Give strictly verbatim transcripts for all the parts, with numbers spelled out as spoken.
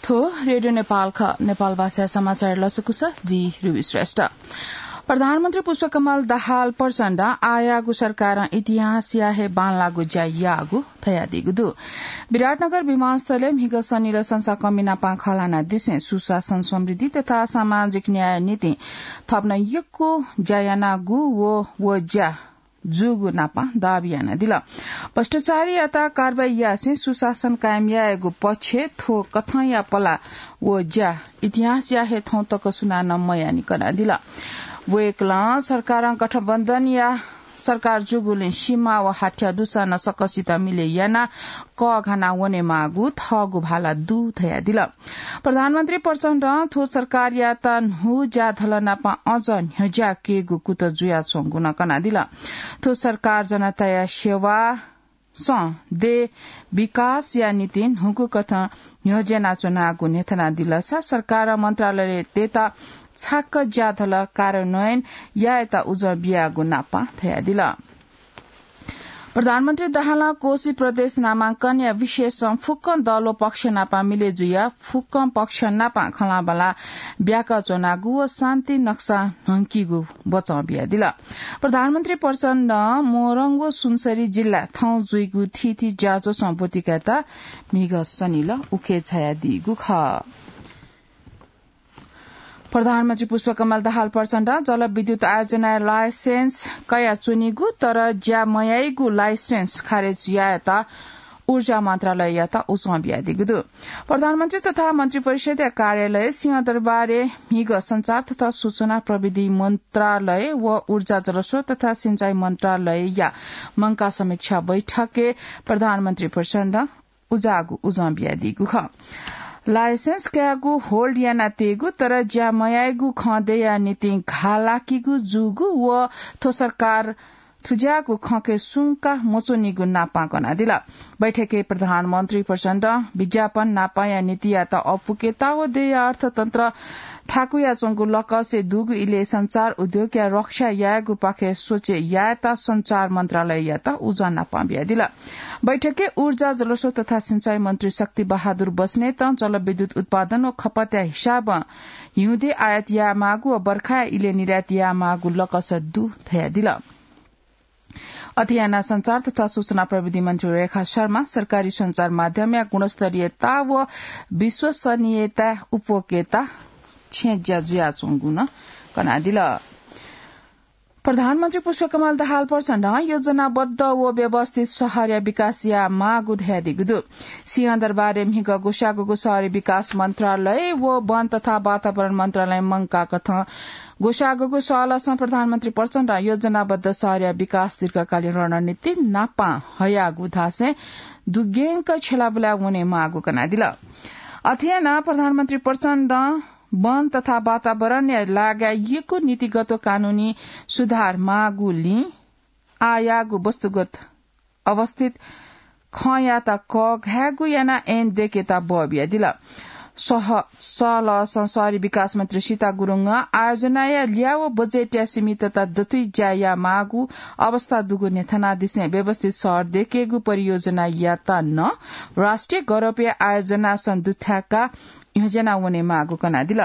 थो रेडियो नेपाल ख नेपाल भाषा समाचार लसकुस जी रुबी श्रेष्ठ प्रधानमन्त्री पुष्पकमल दाहाल प्रचण्ड आयागु सरकार इतिहास याहे बानलागु ज्यायागु थयादिगुदु विराटनगर विमानस्थलले मिग सनिल संसा कमिना पाखलाना दिसे सुशासन समृद्धि तथा सामाजिक न्याय नीति थप्न यक्को ज्यायानागु वो वो ज्या जुगु नापा दाबियाना दिल भ्रष्टाचारी अता कारवाही यासे सुशासन कायम याएको पक्षे थो कथा या पला वो ज्या इतिहास या हे थौ तक सुना न मयानी कना दिल वो एकला सरकार गठबन्धन या सरकार जुगुले सीमा व हाठ्या दुसा न सकसिता मिले याना क घना वने मागु थगु भाला दु थया दिल प्रधानमन्त्री प्रचण्ड थो सरकार या त हु जा धलनापा अझ न्यजा के गुकुत जुया छोंगुन कना दिल थो सरकार जनता या सेवा स दे विकास या नीति हुकु कथा न्यजना चुनागु नेथना दिल सा सरकार मन्त्रालयले तेता छाक ज्याधल कार्यान्वयन या यता उज बियागु नापा थया दिल प्रधानमन्त्री दाहाल कोशी प्रदेश नामांकन या विशेष फुक्कन दलो पक्ष नापा मिले जुया फुक्कन पक्ष नापा खलाबला ब्याका चोनागु व शान्ति नक्सा नंकीगु बचाउ बिया दिल प्रधानमन्त्री प्रचण्ड मोरङ व सुनसरी जिल्ला थौ जुइगु थिथि जाजो सम्पत्तिका मिग सनिल उखे छाया दिगु ख प्रधानमन्त्री पुष्पकमल दाहाल प्रचण्ड जलविद्युत आयोजना लाइसेन्स कया चुनिगु तर ज्या मयाइगु लाइसेन्स खारेज याता ऊर्जा मन्त्रालय याता उचबिया दिगुदु प्रधानमन्त्री तथा मन्त्री परिषद कार्यालय सिंहदरबारे मिग संचार तथा सूचना प्रविधि मन्त्रालय व ऊर्जा जलस्रोत तथा सिंचाई मन्त्रालय या मंका समीक्षा बैठके प्रधानमन्त्री प्रचण्ड उजागु उजबिया दिगु ख लाइसेन्स क्यागु होल्ड या नातेगु तर ज्या मयागु खदे या नीति घालाकीगु जुगु व थो सरकार थुजागु खके सुंका मोचोनिगु नापा कना दिला बैठके प्रधानमन्त्री प्रचण्ड विज्ञापन नापा या नीति या त अपुकेता व दे अर्थतन्त्र ठाकुया चंगु लकसे दुगु इले संचार उद्योग या रक्षा यागु पाखे सोचे याता संचार मन्त्रालय याता उजा नापा बिया दिला बैठके ऊर्जा जलस्रोत तथा सिंचाई मन्त्री शक्ति बहादुर बस्नेत जलविद्युत उत्पादन व खपत या हिसाब हिउँदे आयात या मागु व बर्खा इले निर्यात या मागु लकस दु थया दिला अध्ययन संचार तथा सूचना प्रविधि मन्त्री रेखा शर्मा सरकारी संचार माध्यम या गुणस्तरीयता व विश्वसनीयता उपभोक्ता छेज्या जुया चुङ्गुन कना दिल प्रधानमन्त्री पुष्पकमल दाहाल प्रचण्ड योजनाबद्ध व व्यवस्थित शहर या विकास या मागु ध्यादिगुदु सिंहदरबारे मिग गोसागुगु शहरी विकास मन्त्रालय व वन तथा वातावरण मन्त्रालय मंका कथा गोसागुगु सहलसँग प्रधानमन्त्री प्रचण्ड योजनाबद्ध शहर या विकास दीर्घकालीन रणनीति नापा हयागु धासे दुगेङक छेलाबुला हुने मागु कना दिल अध्ययन प्रधानमन्त्री प्रचण्ड वन तथा वातावरण लगाइएको नीतिगत कानूनी सुधार मागुली आयागु वस्तुगत अवस्थित खयाता क घागु याना एन देकेता बबिया दिल सह सल संसारी विकास मन्त्री सीता गुरुङ आयोजना या ल्याओ बजेट या सीमितता दतुई ज्याया मागु अवस्था दुगु नेथना दिसे व्यवस्थित शहर देखेगु परियोजना याता न राष्ट्रिय गौरवीय आयोजना सन् दुथाका योजना हुने मागु कना दिल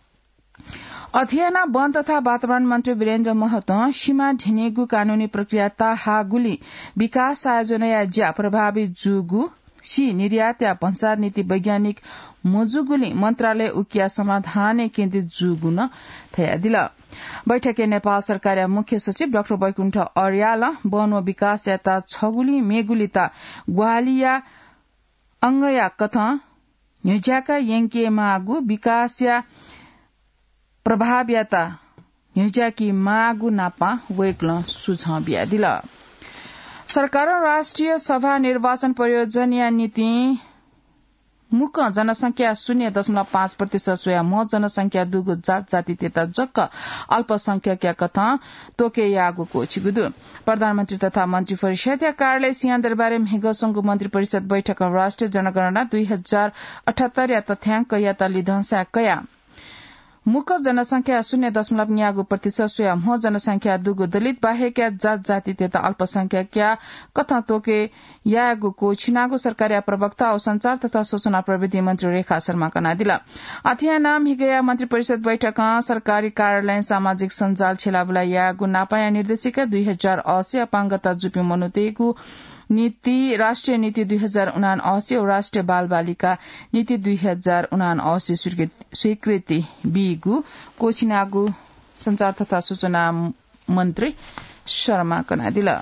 अध्ययन वन तथा वातावरण मन्त्री वीरेन्द्र महतो सीमा ढिनेगु कानूनी प्रक्रिया ताहागुली विकास आयोजना या ज्या प्रभावी जुगु सी निर्यात या भन्सार नीति वैज्ञानिक मोजुगुली मन्त्रालय उकिया समाधान केन्द्रित जुगुन थया दिल बैठके नेपाल सरकार मुख्य सचिव डाक्टर वैकुण्ठ अर्याल वन व विकास याता छगुली मेगुलिता ग्वालिया अंगया कथा न्युज्याका यंके मागु विकास या प्रभाव याता न्युज्याकी मागु नापा वेक्ल सुझाव बिया दिल सरकार राष्ट्रिय सभा निर्वाचन परियोजना या नीति मुख जनसंख्या शून्य दशमलव पाँच प्रतिशत सोया म जनसंख्या दुगु जात जाति तेता जक्क अल्पसंख्यक कथा तोके यागु कोचिगुदु प्रधानमन्त्री तथा मन्त्री परिषद या कार्यालय सिंहदरबारे मेघसंघ मन्त्री परिषद बैठक राष्ट्रिय जनगणना दुई हजार अठहत्तर या तथ्याङ्क या तलिधंसा कया मुख जनसंख्या शून्य दशमलव न्यागु प्रतिशत स्वयं हो जनसंख्या दुगु दलित बाहेक जात जाति तेता अल्पसंख्यक कथा तोके यागु को छिनागु सरकारी प्रवक्ता और संचार तथा सूचना प्रविधि मंत्री रेखा शर्मा कनादिला अथिया नाम हिगया मंत्री परिषद बैठक सरकारी कार्यालय सामाजिक सञ्जाल छेलाबुला यागु नापाया निर्देशिका दुई हजार अस्सी अपाङ्गता जुपी मनुतेगु नीति राष्ट्रिय नीति दुई हजार उना अस्सी और राष्ट्रिय बाल बालिका नीति दुई हजार उना अस्सी स्वीकृति बीगु कोचिनागु संचार तथा सूचना मंत्री शर्मा कनादिला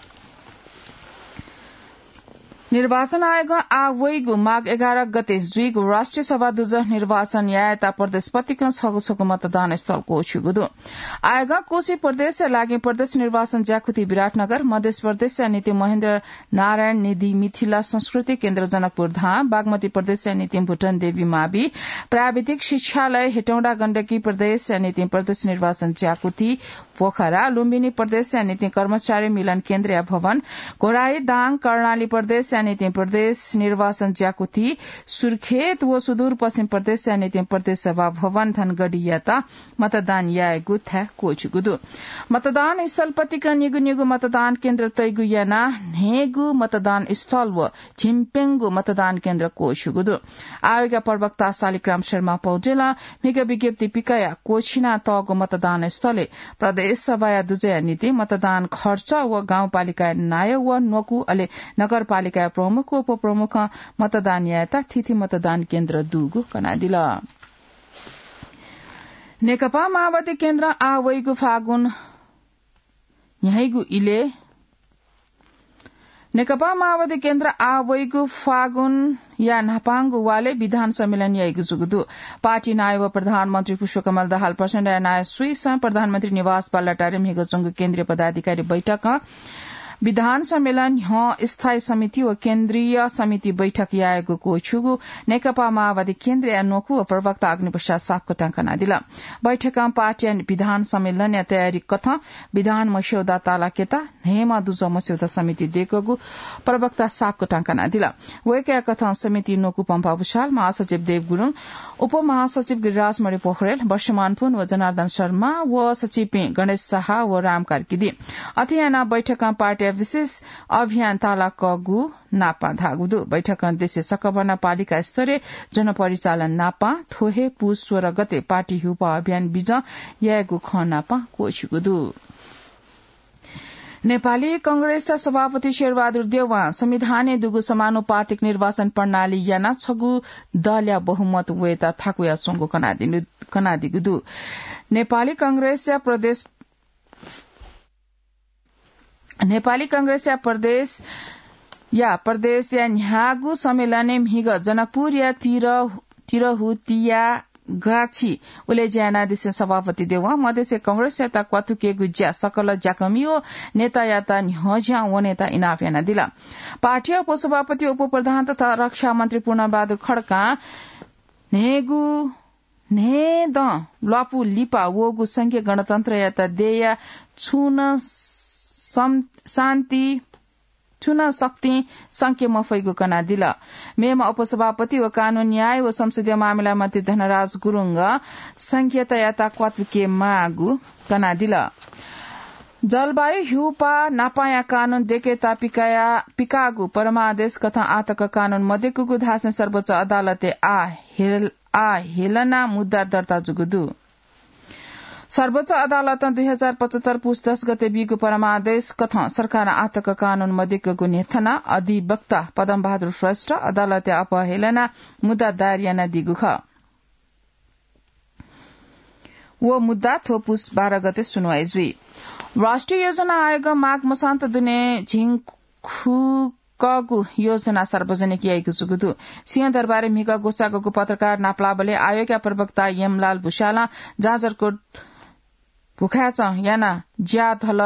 निर्वाचन आयोग आवैगु माघ एघार गते जुइगु राष्ट्रिय सभा दुज निर्वाचन यायता प्रदेश पतिकन छगु छगु मतदान स्थल कोछुगुदु आयोग कोशी प्रदेश लागि प्रदेश निर्वाचन ज्याकुती विराटनगर मध्य प्रदेश नीति महेन्द्र नारायण निधि मिथिला संस्कृति केन्द्र जनकपुर धाम बागमती प्रदेश नीति भुटन देवी मावि प्राविधिक शिक्षालय हेटौडा गण्डकी प्रदेश नीति प्रदेश निर्वाचन ज्याकुती पोखरा लुम्बिनी प्रदेश नीति कर्मचारी मिलन केन्द्रीय भवन घोराई दाङ कर्णाली प्रदेश नीति प्रदेश निर्वाचन ज्याकुती सुर्खेत व सुदूर पश्चिम प्रदेश नीति प्रदेश सभा भवन धनगढ़ियाता मतदान यागु था कोचुगुदु मतदान स्थल पतिका निगु निगु मतदान केन्द्र तैगु याना नेगु मतदान स्थल व छिम्पेंगु मतदान केन्द्र कोचुगुदु आयोग प्रवक्ता शालिग्राम शर्मा पौडेला मेगा विज्ञप्ति पिकाया कोछिना तगु मतदान स्थले प्रदेश सभा दुजया नीति मतदान खर्च व गाउँपालिका नाय व नोकु अले नगरपालिका प्रमुख उप प्रमुख मतदान यायता तिथि मतदान केन्द्र दुगु कनादिला नेकपा माओवादी केन्द्र आवैगु फागुन यहीगु इले नेकपा माओवादी केन्द्र आवैगु फागुन या नापाङ्गु वाले विधान सम्मेलन याइगु जुगुदु पार्टी नायब प्रधानमन्त्री पुष्पकमल दाहाल प्रचण्ड नाय सुइस प्रधानमन्त्री निवास पल्लाटारे मेघचंगु केन्द्रीय पदाधिकारी बैठक विधान सम्मेलन स्थायी समिति व केन्द्रीय समिति बैठक याएको कोछुगु नेकपा माओवादी केन्द्र नोकु व प्रवक्ता अग्निप्रसाद सापको टंकना दिला बैठकमा पार्टी विधान सम्मेलन या तयारी कथा विधान मस्यौदा ताला केता नेमा दुज मस्यौदा समिति देखगु प्रवक्ता सापको टंकना दिला वेका कथा समिति नोकु पम्पा भूषाल महासचिव देव गुरुङ उप महासचिव गिरिराज मणि पोखरेल वर्षमान पुन व जनार्दन शर्मा व सचिव गणेश शाह व राम कार्कीदी अथियाना बैठकमा पार्टी विशेष अभियान ताला कगु नापा धागुदु बैठक देशे सकबना पालिका स्तरीय जनपरिचालन नापा थोहे पुस सोह्र गते पार्टी हुपा अभियान बीज यागु ख नापा कोछुगुदु नेपाली कंग्रेसका सभापति शेरबहादुर देउवा संविधाने दुगु समानुपातिक निर्वाचन प्रणाली याना छगु दलया बहुमत वेता थाकुया संगो कनादिगुदु नेपाली कंग्रेसका प्रदेश नेपाली कंग्रेस या प्रदेश या प्रदेश या न्यागु सम्मेलन हिग जनकपुर या तिरहुतिया गाछी उले ज्याना देश सभापति देवा मधेस कंग्रेस याता क्वाथुके गुज्या सकल जाकमियो नेता याता न्हज्या व नेता इनाफ याना दिला पार्टी उपसभापति उप प्रधान तथा रक्षा मन्त्री पूर्णबहादुर खड्का नेगु ने द लापु लिपा वोगु संघीय गणतन्त्र याता देया छुन शान्ति चुन शक्ति संख्य मफैगु कना दिला मेमा उपसभापति व कानून न्याय व संसदीय मामिला मन्त्री धनराज गुरुङ संघीयता याता क्वातुके मागु कना दिला जलवायु हिउपा नापाया कानून देकेता पिकाया पिकागु परमादेश कथा आतक कानून मध्यकुगु धासन सर्वोच्च अदालते आ हेल आ हेलना मुद्दा दर्ता जुगुदु सर्वोच्च अदालत दुई हजार पचहत्तर पुस दस गते बीगु परमादेश कथा सरकार आतक कानून मध्यकुगु नेथना अधिवक्ता पदम बहादुर श्रेष्ठ अदालते अपहेलना मुद्दा दायर याना दिगु ख वो मुद्दा थोपुस बाह्र गते सुनवाई जुई राष्ट्रिय योजना आयोग माघ मसान्त दुने झिङखु कगु योजना सार्वजनिक याइगु सुगुदु सिंहदरबार मिगा गोसागु पत्रकार नाप्लाबले आयोगका प्रवक्ता यमलाल भुषाला जाजरकोट भुखाच याना ज्या थल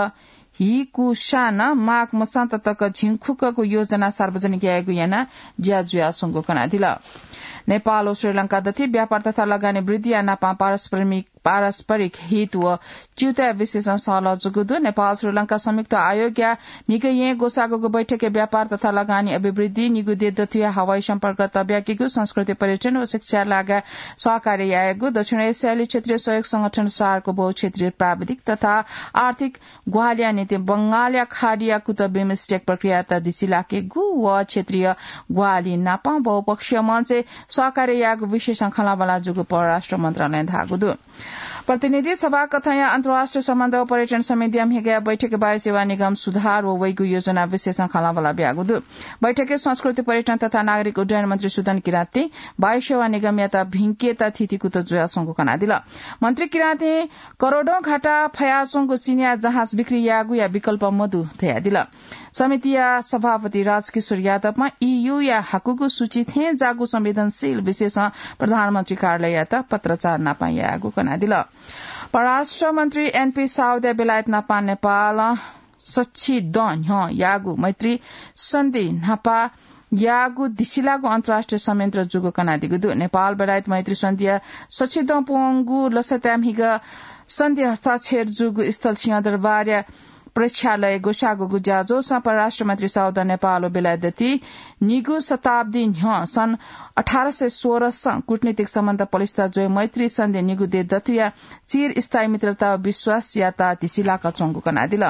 हि कुशान माग मसान्त तक झिङखुकको योजना सार्वजनिक आएको याना ज्याजुया सुंगो कना दिल नेपाल और श्रीलंका दथि व्यापार तथा लगानी वृद्धि या नापा पारस्परिक पारस्परिक हित व च्युता विशेषण सहल जुगुदु नेपाल श्रीलंका संयुक्त आयोग या मिगये गोसागोको बैठक व्यापार तथा लगानी अभिवृद्धि निगुदे दथिया हवाई सम्पर्क तब्याकीको संस्कृति पर्यटन व शिक्षा लागा सहकारी आयोग दक्षिण एसियाली क्षेत्रीय सहयोग संगठन सारको बहु क्षेत्रीय प्राविधिक तथा आर्थिक ग्वालिया नीति बंगालिया खाडिया कुत बिमस्टेक प्रक्रिया त दिसिलाके गु व क्षेत्रीय ग्वाली नापा बहुपक्षीय मञ्च सहकारी याग विशेष खलाबला जुगु परराष्ट्र मन्त्रालय धागुदु प्रतिनिधि सभा कथया अन्तर्राष्ट्रिय सम्बन्ध व पर्यटन समिति हेगा बैठक वायु सेवा निगम सुधार व वैगु योजना विशेष खलाबला ब्यागुदु बैठके संस्कृति पर्यटन तथा नागरिक उड्डयन मन्त्री सुदन किराती वायु सेवा निगम याता भिंकेता थितिकुत जुया संगु कना दिल मन्त्री किराती करोडौं घाटा फयासोंगु चिनिया जहाज बिक्री यागु या विकल्प मधु थया दिल समितिया सभापति राजकिशोर यादवमा ईयू या हकुको सूची थे जागु संवेदनशील विशेष प्रधानमन्त्री कार्यालय याता पत्रचार नापायागु कना दिल परराष्ट्र मन्त्री एनपी साउदे बेलायत नापा नेपाल सच्ची दन यागु मैत्री सन्धि नापा यागु दिसिलागु अन्तर्राष्ट्रिय संयन्त्र जुगु कना दिगुदु नेपाल बेलायत मैत्री सन्धिया सच्ची दन पोंगु लसत्याम हिग सन्धि हस्ताक्षर जुगु स्थल सिंहदरबार प्रेक्षालय गोसागो गुजाजो परराष्ट्र मन्त्री साउद नेपाल बेलायती निगु शताब्दी सन् अठारह सय सोह्र कूटनीतिक सम्बन्ध पलिस्ता जोय मैत्री सन्धि निगु दे दतुया चिर स्थायी मित्रता विश्वास याता तिसिलाका चोंगु कना दिल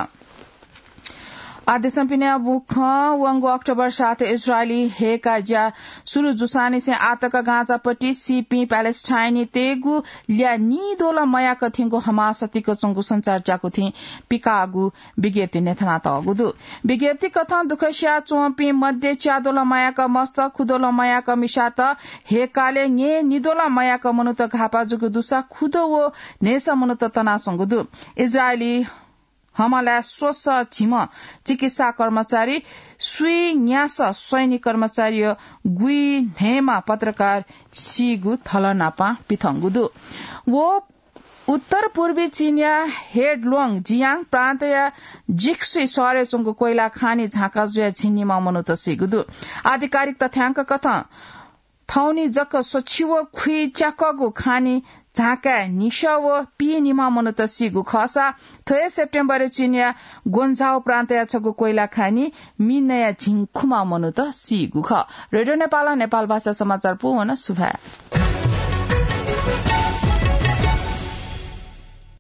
आदेशपिने बुख वंगो अक्टोबर सात इजरायली हेका ज्या सुरु जुसानी से आतक गाँचापट्टि सीपी प्यालेस्टाइनी तेगु ल्या निदोल मया कथिङको हमासतिको चंगु संचार जाको थि पिकागु विज्ञप्ति नेथना तगुदु विज्ञप्ति कथन दुखस्या चोपी मध्य च्यादोल मयाका मस्त खुदोल मयाका मिसात हेकाले ने निदोल मयाका मनुत घापाजुगु दुसा खुदो वो नेस मनुत तना संगुदु इजरायली हमला सोस छिम चिकित्सा कर्मचारी सुई न्यास सैनिक कर्मचारी गुई नेमा पत्रकार सिगु थलनापा पिथंगुदु वो उत्तर पूर्वी चीनिया हेडलोङ जियाङ प्रान्त या जिक्सी सरे चंगु कोइला खानी झाका जुया छिन्नीमा मनुत सिगुदु आधिकारिक तथ्याङ्क कथा थौनी जक सचिव खुई च्याकगु खानी झाका निशव पी निमा मनुत सिगु खसा थय सेप्टेम्बर चिनिया गोन्जाओ प्रान्त या छगु कोइला खानी मिनया झिङखुमा मनुत सिगु ख रेडियो नेपाल नेपाल भाषा समाचार पुन सुभा